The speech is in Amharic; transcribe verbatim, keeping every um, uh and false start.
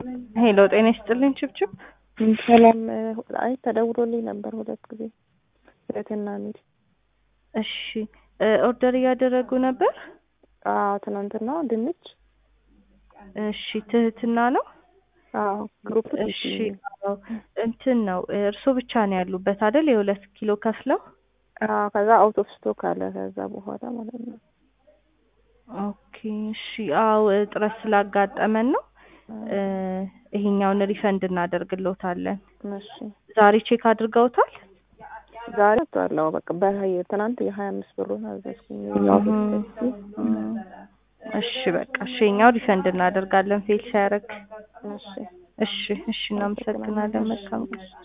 ሄሎ ጤና ይስጥልኝ ችብችብ። ሰላም። አይ ተደውሎልኝ ነበር ሁለት ጊዜ ስለተና ሚል። እሺ ኦርደር እያደረጉ ነበር? አዎ ትናንትና ድንች። እሺ ትህትና ነው? አዎ ግሩፕ። እሺ አዎ እንትን ነው እርሶ ብቻ ነው ያሉበት አይደል? የሁለት ኪሎ ከፍለው? አዎ ከዛ አውት ኦፍ ስቶክ አለ ከዛ በኋላ ማለት ነው። ኦኬ እሺ አዎ ጥረት ስላጋጠመን ነው። ይሄኛውን ሪፈንድ እናደርግልዎታለን። እሺ ዛሬ ቼክ አድርገውታል? ዛሬ ታላው በቃ በሃይ ትናንት የሀያ አምስት ብሩን አዘዝኩኝ። እሺ በቃ እሺ እኛው ሪፈንድ እናደርጋለን ፌል ሲያደርግ። እሺ እሺ እሺ እናመሰግናለን። መልካም ቀን።